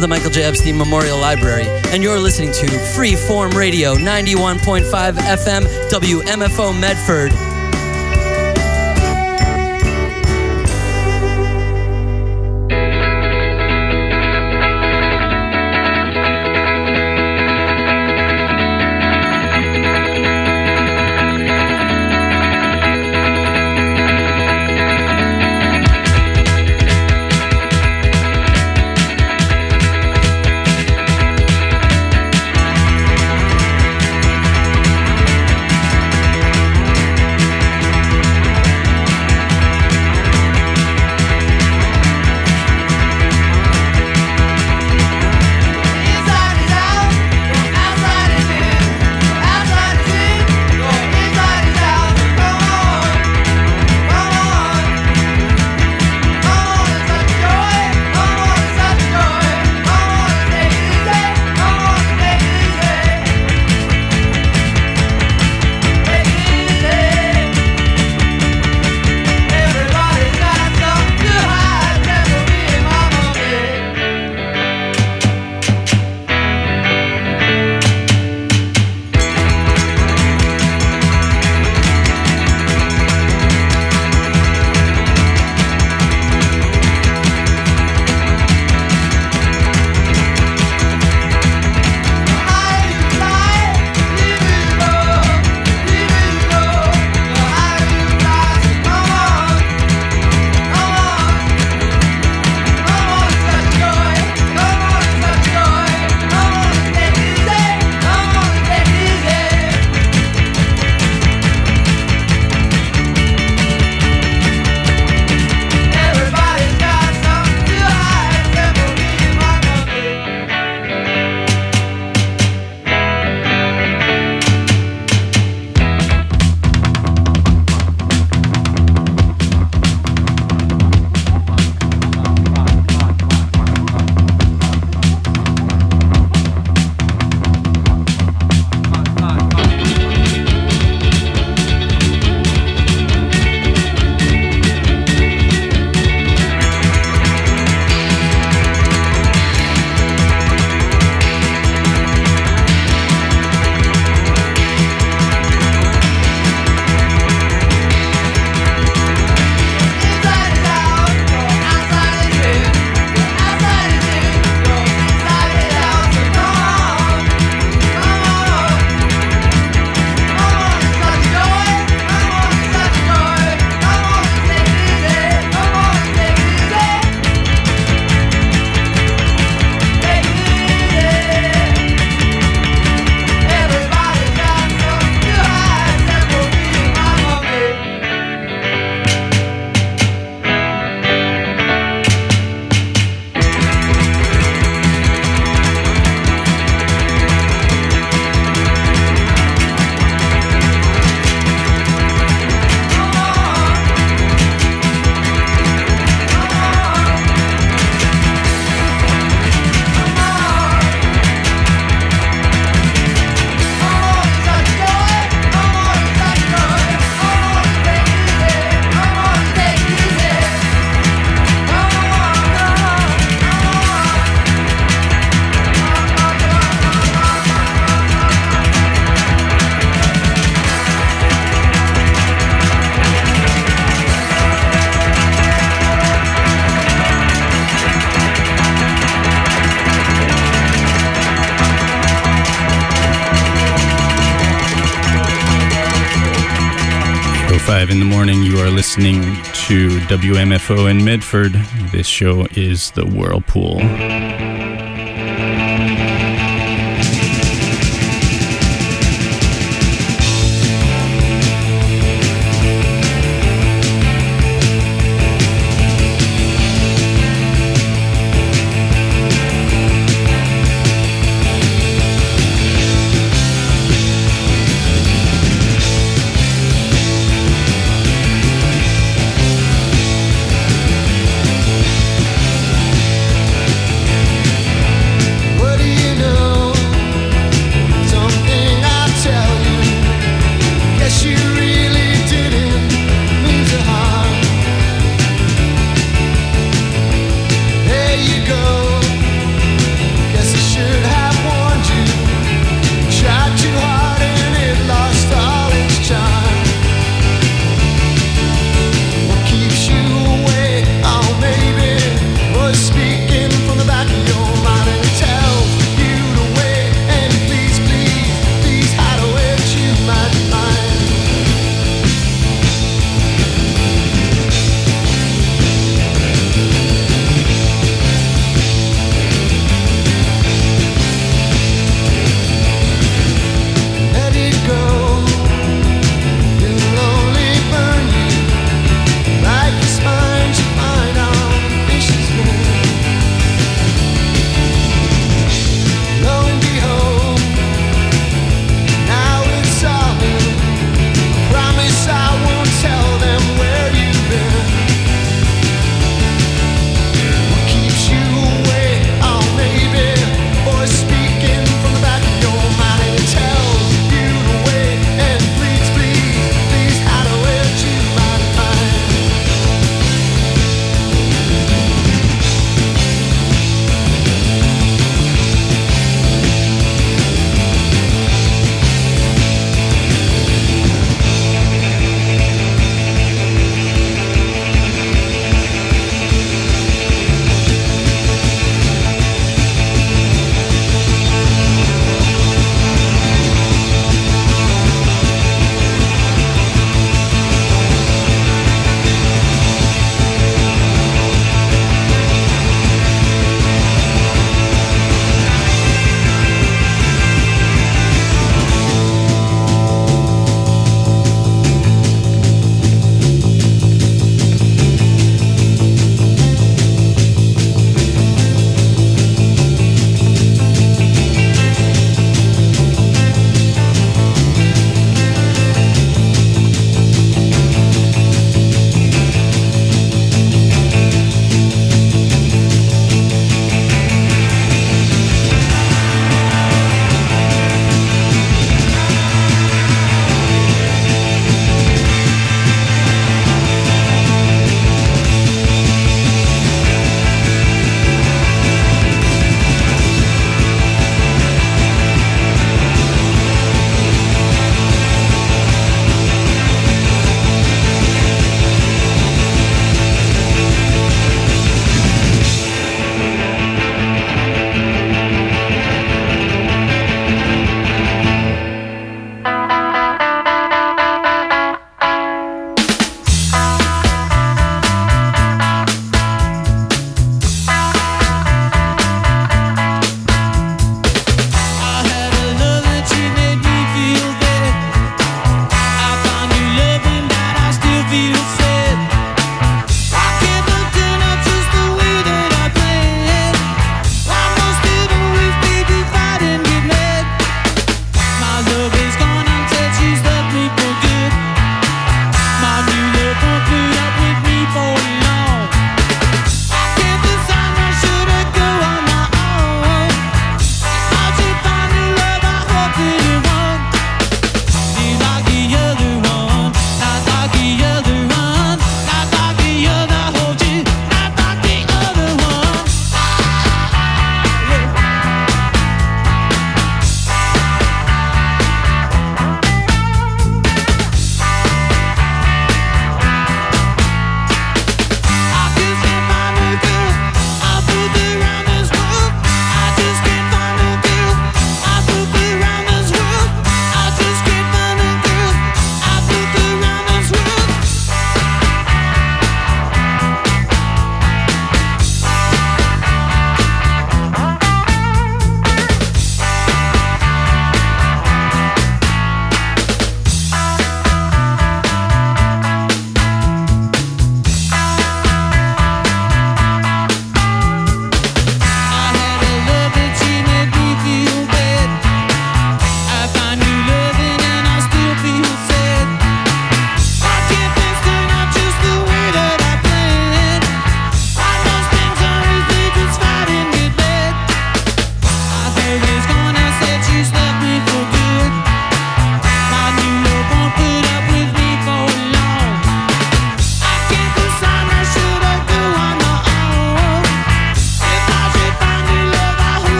the Michael J. Epstein Memorial Library, and you're listening to Freeform Radio 91.5 FM WMFO Medford. In the morning, you are listening to WMFO in Medford. This show is The Whirlpool.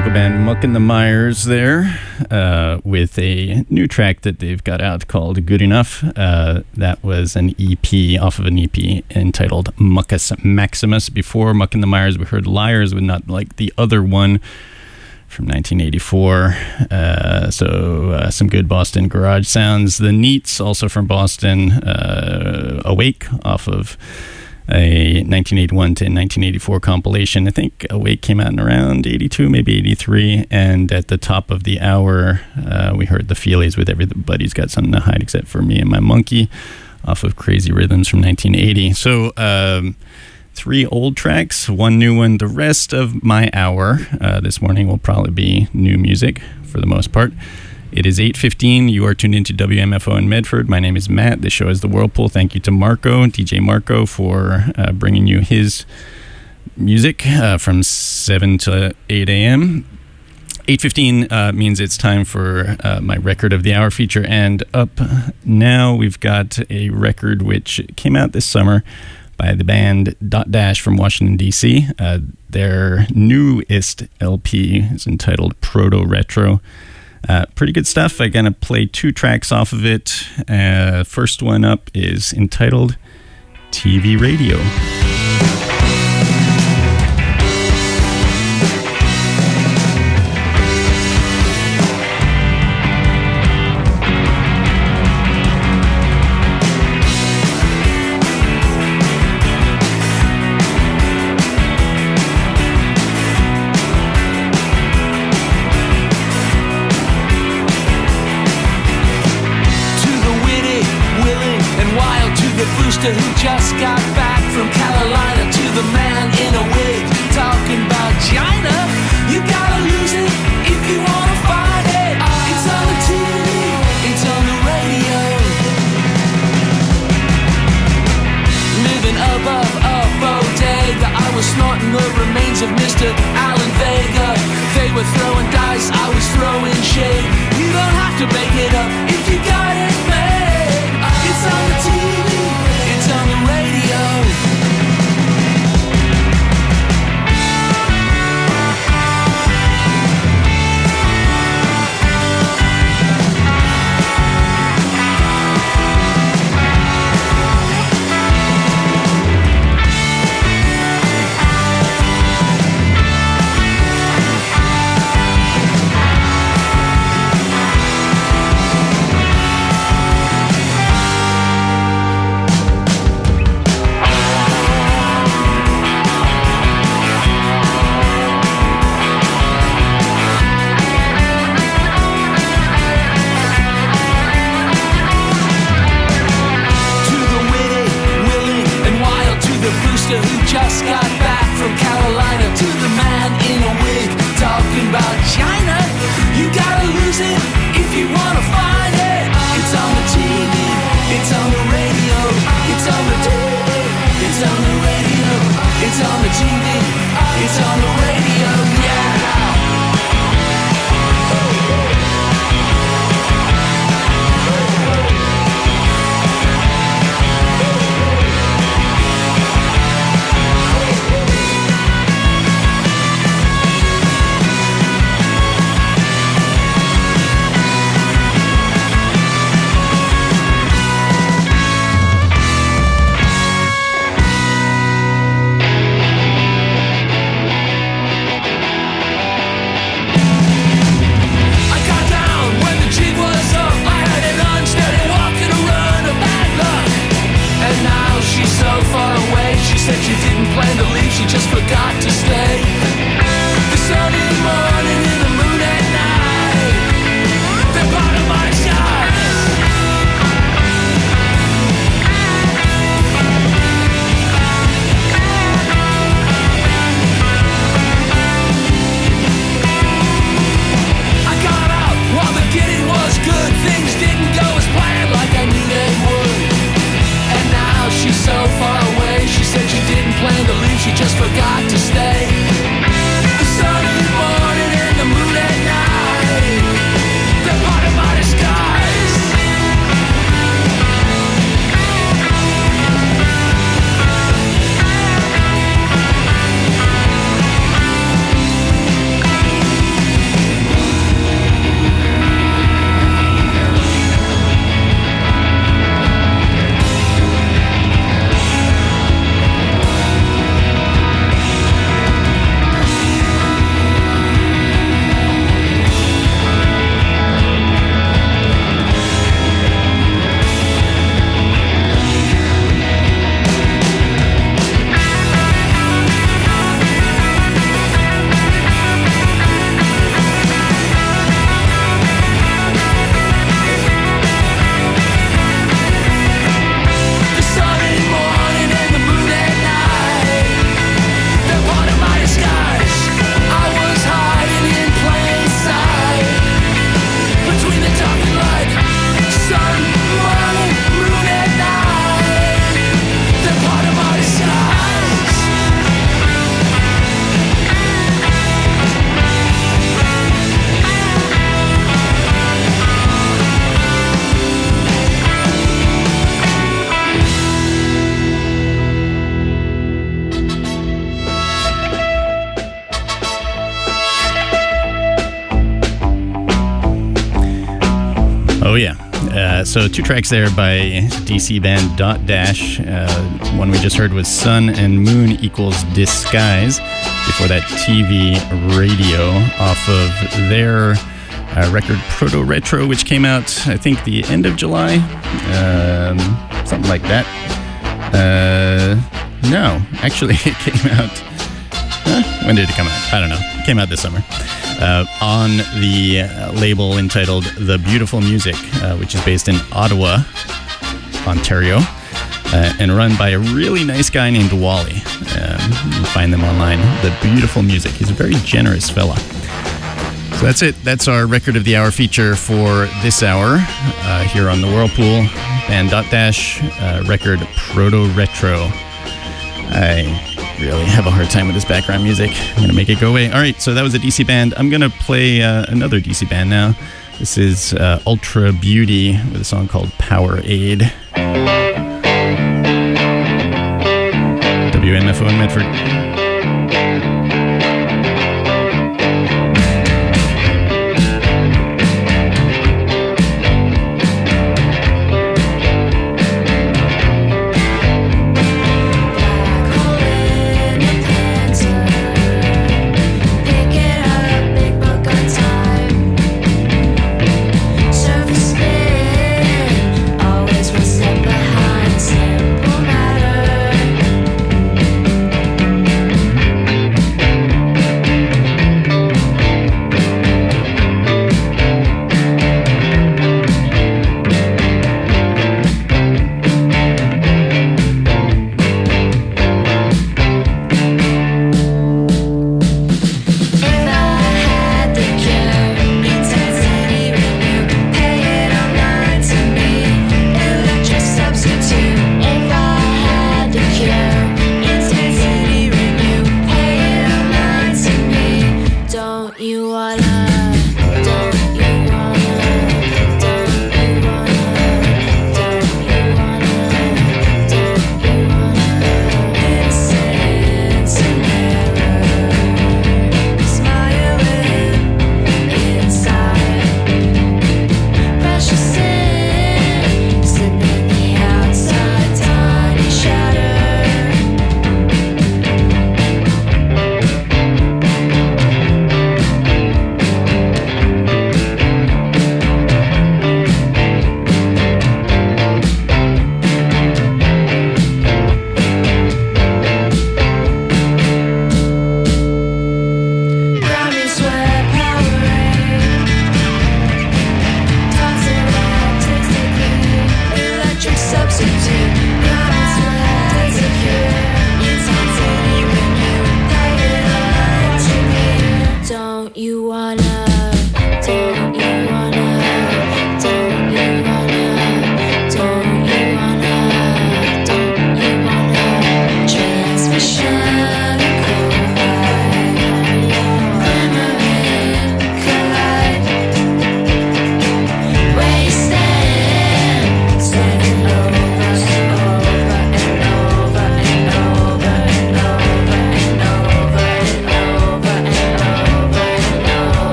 local band Muck and the Mires there with a new track that they've got out called Good Enough. That was an EP off of an EP entitled Muckus Maximus. Before Muck and the Mires, we heard Liars with Not Like the Other One from 1984. Some good Boston garage sounds. The Neats, also from Boston, Awake off of a 1981 to 1984 compilation. I think Awake came out in around 82, maybe 83. And at the top of the hour, we heard the Feelies with Everybody's Got Something to Hide Except for Me and My Monkey off of Crazy Rhythms from 1980. So 3 old tracks, 1 new one. The rest of my hour this morning will probably be new music for the most part. It is 8:15. You are tuned into WMFO in Medford. My name is Matt. This show is The Whirlpool. Thank you to Marco, DJ Marco, for bringing you his music from 7 to 8 a.m. 8:15 means it's time for my Record of the Hour feature. And up now, we've got a record which came out this summer by the band Dot Dash from Washington, D.C. Their newest LP is entitled Proto Retro. Pretty good stuff. I'm going to play 2 tracks off of it. First one up is entitled TV Radio. Who just got back from Carolina, to the man in a wig talking about China. You gotta lose it if you wanna find it. It's on the TV, it's on the radio. Living above a bodega, I was snorting the remains of Mr. Alan Vega. They were throwing dice, I was throwing shade. You don't have to make it up if you got it made. It's on the TV, on the radio. Who just got back from Carolina, to the man in a wig talking about China. You gotta lose it if you wanna find it. It's on the TV, it's on the radio, it's on the TV, it's on the radio, it's on the TV, it's on the radio, yeah. She didn't plan to leave, she just forgot to stay. The sunny morning and the moon at night, they're part of my sky. I got out while the getting was good. Things didn't go as planned like I knew they would. And now she's so far away, she said she didn't plan to leave, she just forgot to stay. The sunny morning So 2 tracks there by DC band Dot Dash. One we just heard was Sun and Moon equals Disguise. Before that, TV Radio off of their record Proto Retro, which came out, I think, the end of July. Something like that. No, actually it came out... when did it come out? I don't know. It came out this summer. On the label entitled The Beautiful Music, which is based in Ottawa, Ontario, and run by a really nice guy named Wally. You can find them online. The Beautiful Music. He's a very generous fella. So that's it. That's our Record of the Hour feature for this hour here on the Whirlpool. Band Dot Dash, record Proto Retro. I really have a hard time with this background music. I'm going to make it go away. All right, so that was a DC band. I'm going to play another DC band now. This is Ultra Beauty with a song called Powerade. WMFO in Medford.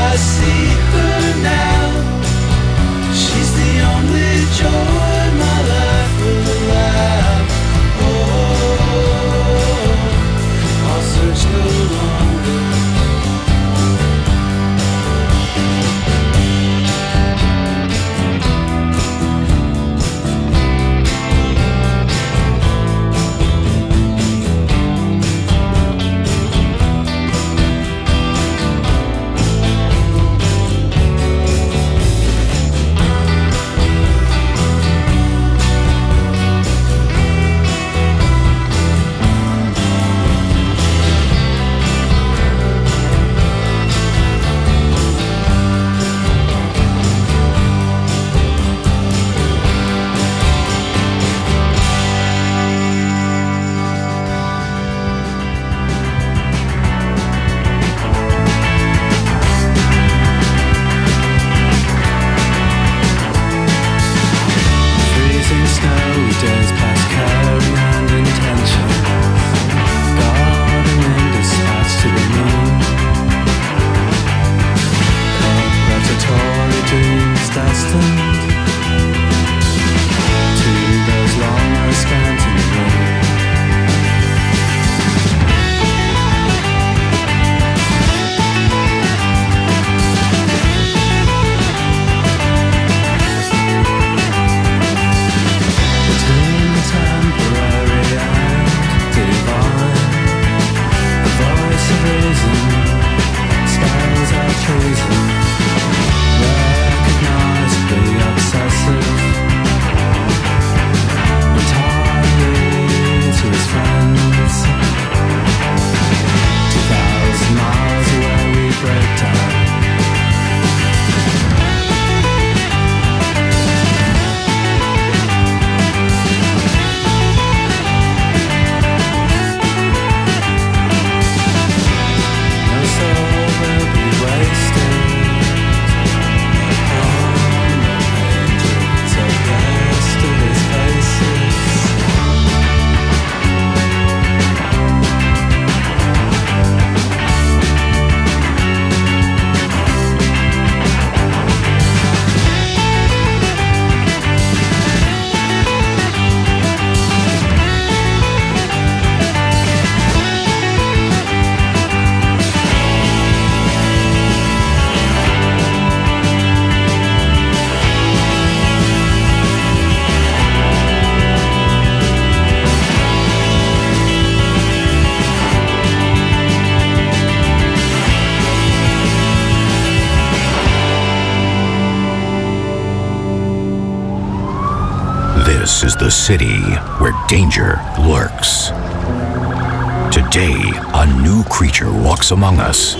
I see her now. She's the only joy my life will allow. Oh, I'll search no longer. This is the city where danger lurks. Today, a new creature walks among us,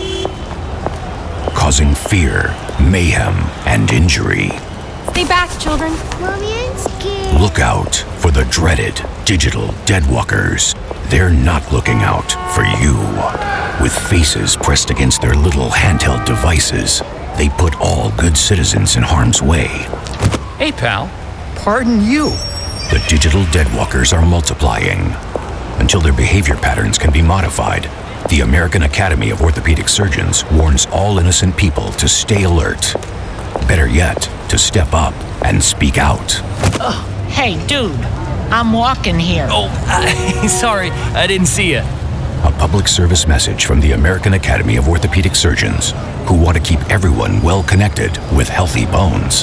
causing fear, mayhem, and injury. Stay back, children. Mommy, I'm scared. Look out for the dreaded digital deadwalkers. They're not looking out for you. With faces pressed against their little handheld devices, they put all good citizens in harm's way. Hey, pal. Pardon you. The digital deadwalkers are multiplying. Until their behavior patterns can be modified, the American Academy of Orthopedic Surgeons warns all innocent people to stay alert. Better yet, to step up and speak out. Hey, dude, I'm walking here. Oh, sorry, I didn't see you. A public service message from the American Academy of Orthopedic Surgeons, who want to keep everyone well connected with healthy bones.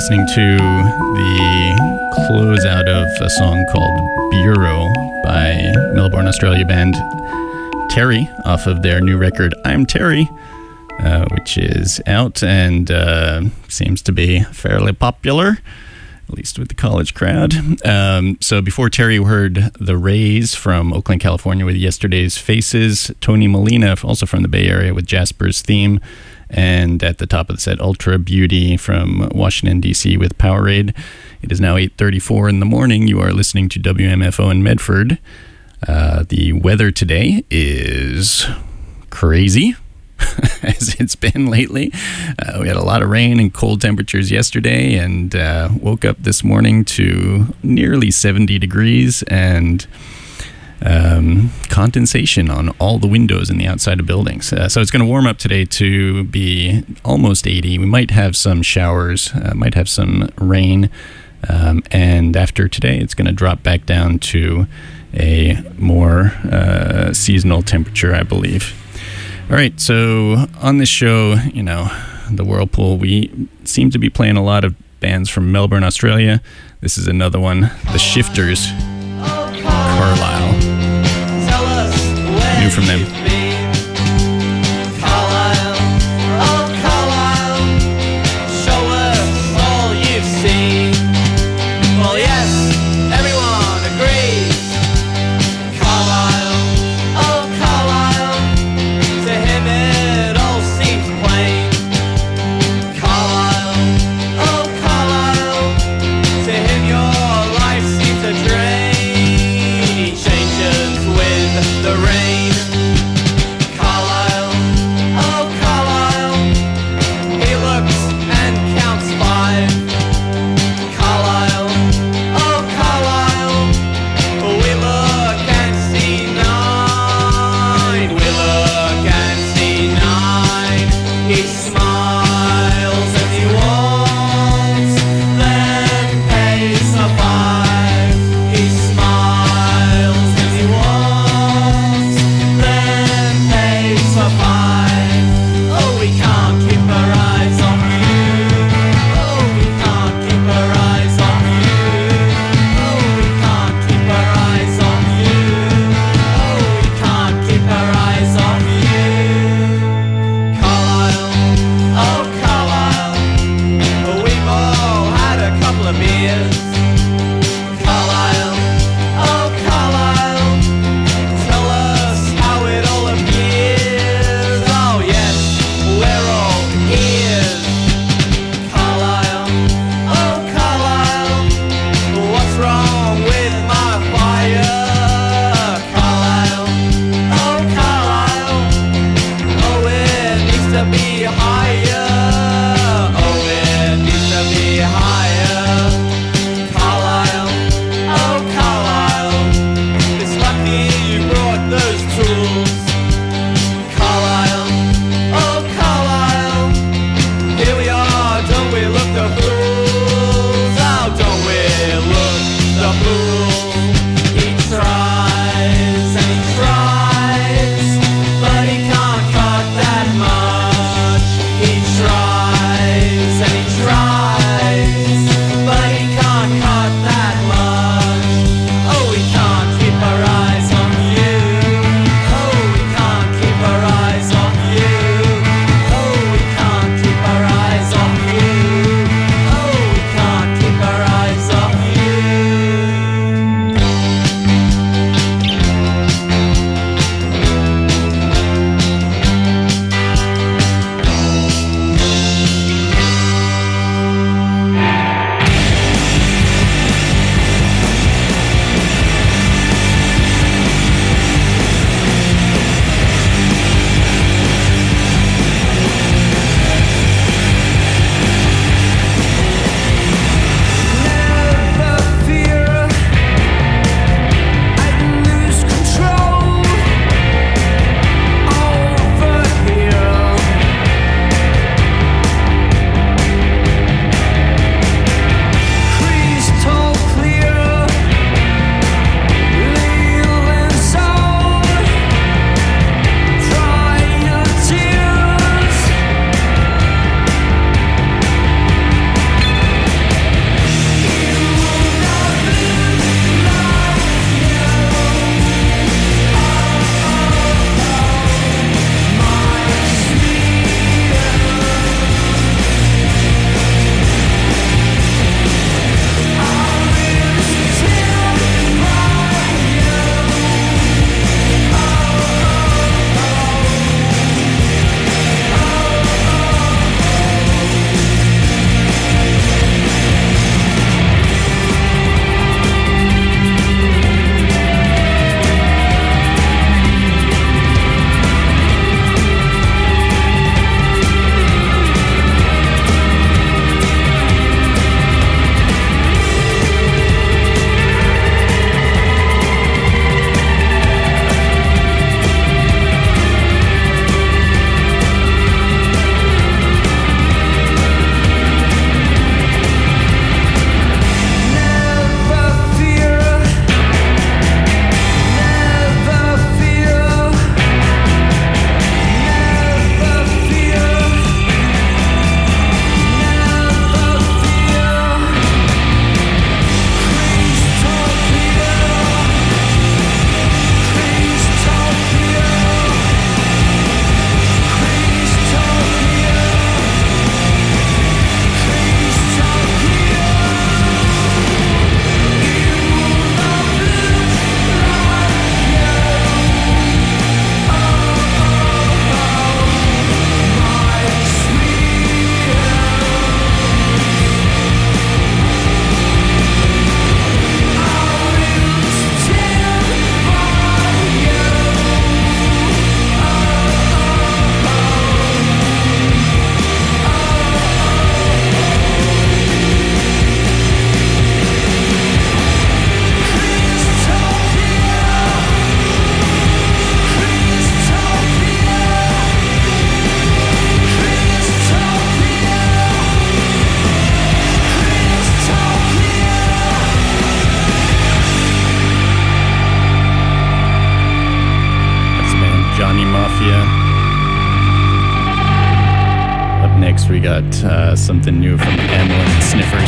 listening to the closeout of a song called Bureau by Melbourne, Australia band Terry off of their new record I'm Terry, which is out and seems to be fairly popular, at least with the college crowd. So before Terry, we heard The Rays from Oakland, California with Yesterday's Faces, Tony Molina, also from the Bay Area, with Jasper's Theme, and at the top of the set, Ultra Beauty from Washington, D.C. with Powerade. It is now 8:34 in the morning. You are listening to WMFO in Medford. The weather today is crazy, as it's been lately. We had a lot of rain and cold temperatures yesterday, and woke up this morning to nearly 70 degrees and condensation on all the windows in the outside of buildings. So it's going to warm up today to be almost 80. We might have some showers, might have some rain, and after today it's going to drop back down to a more seasonal temperature, I believe. All right, so on this show, you know, the Whirlpool, we seem to be playing a lot of bands from Melbourne, Australia. This is another one, The Shifters, Carlisle. New from them. Higher, Carlisle. something new from Amlin and Sniffers.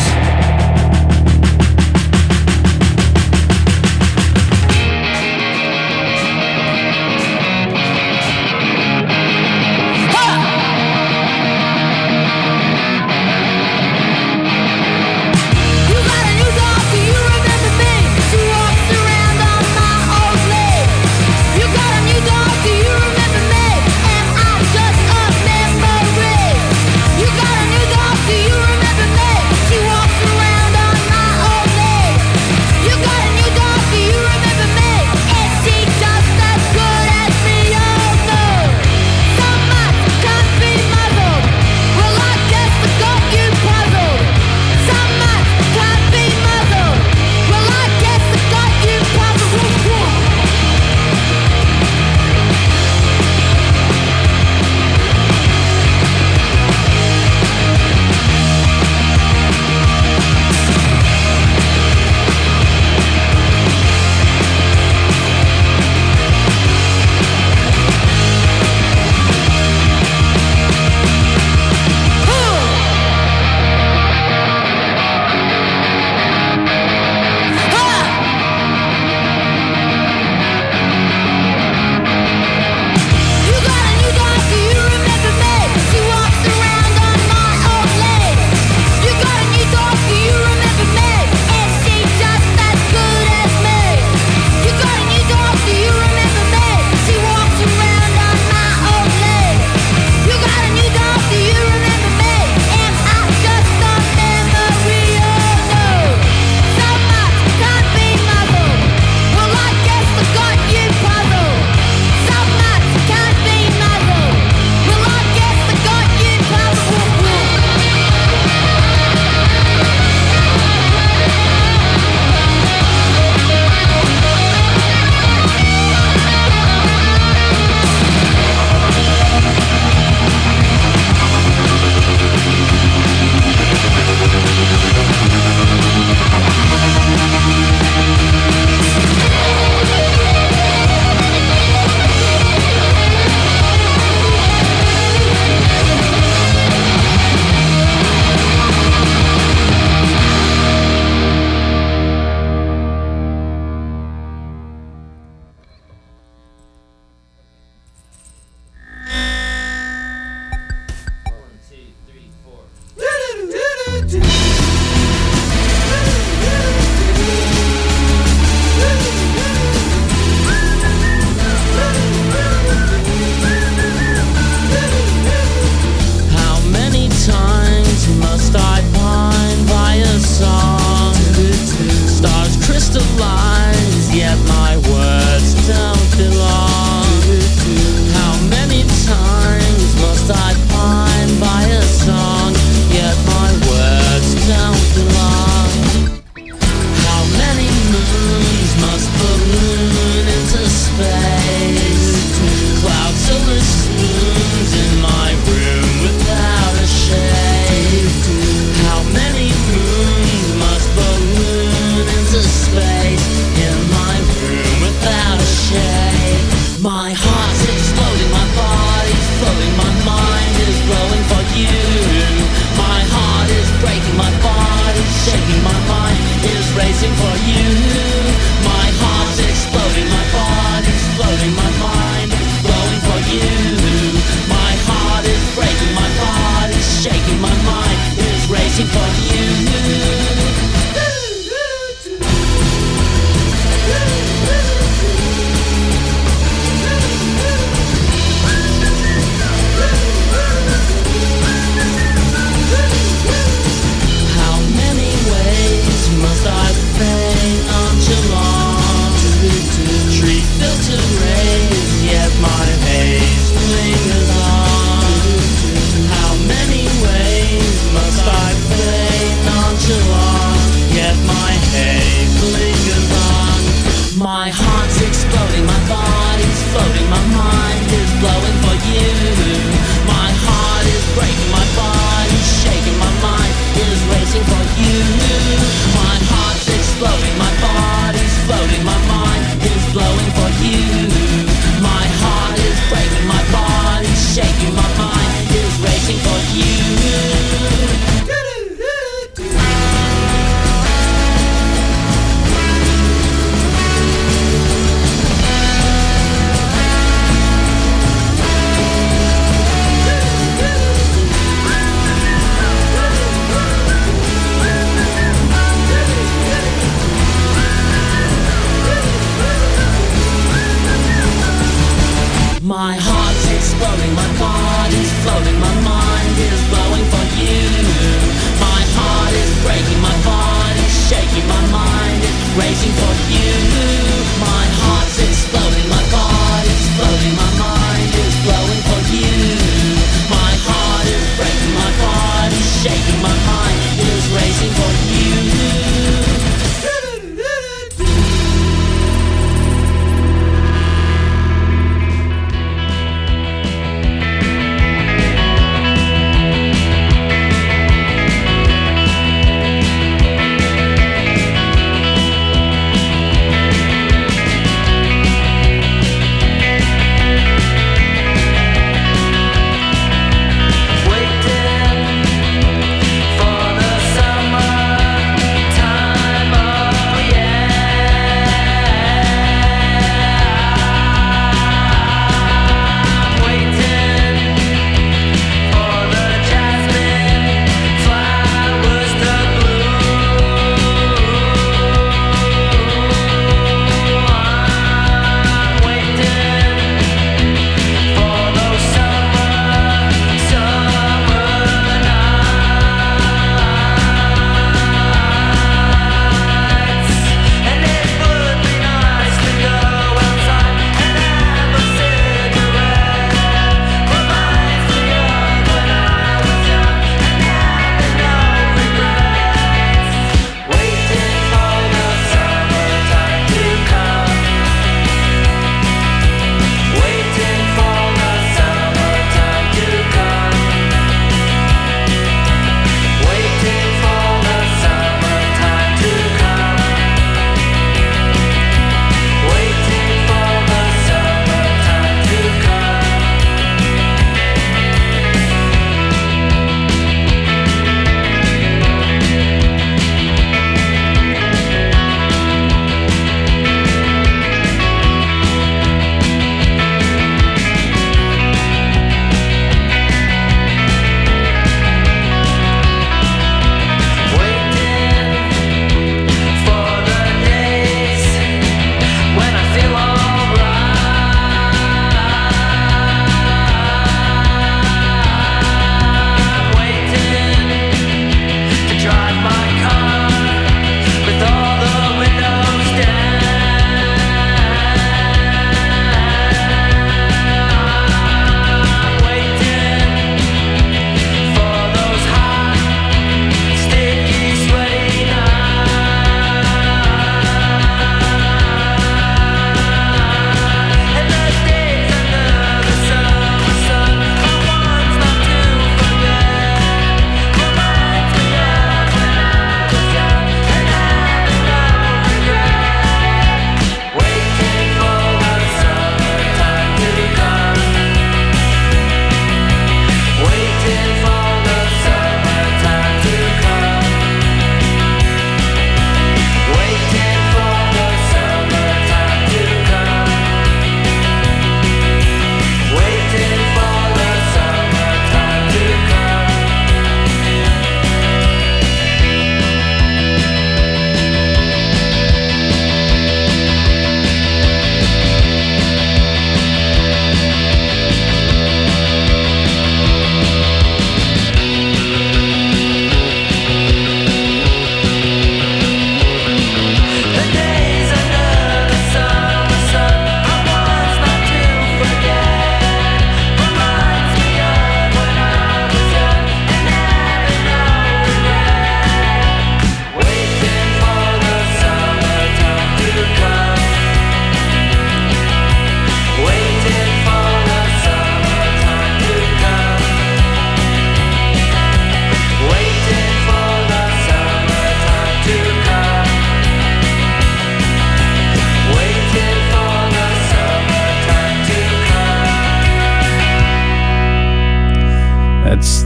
How many ways must I paint on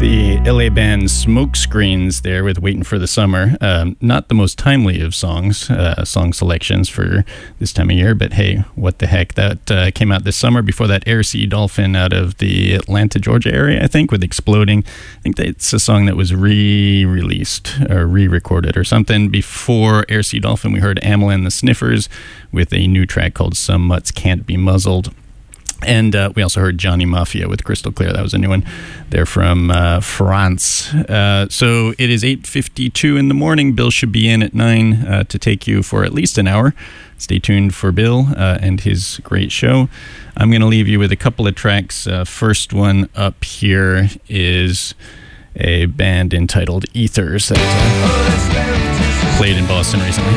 the LA band Smokescreens there with Waiting for the Summer. Not the most timely of song selections for this time of year, but hey, what the heck. That came out this summer before that Air Sea Dolphin out of the Atlanta, Georgia area, I think, with Exploding. I think it's a song that was re-released or re-recorded or something. Before Air Sea Dolphin, we heard Amela and the Sniffers with a new track called Some Mutts Can't Be Muzzled. And we also heard Johnny Mafia with Crystal Clear. That was a new one. They're from France. So it is 8:52 in the morning. Bill should be in at 9 to take you for at least an hour. Stay tuned for Bill and his great show. I'm going to leave you with a couple of tracks. First one up here is a band entitled Ethers that played in Boston recently.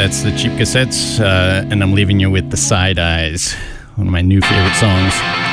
That's the Cheap Cassettes, and I'm leaving you with the Side Eyes, one of my new favorite songs.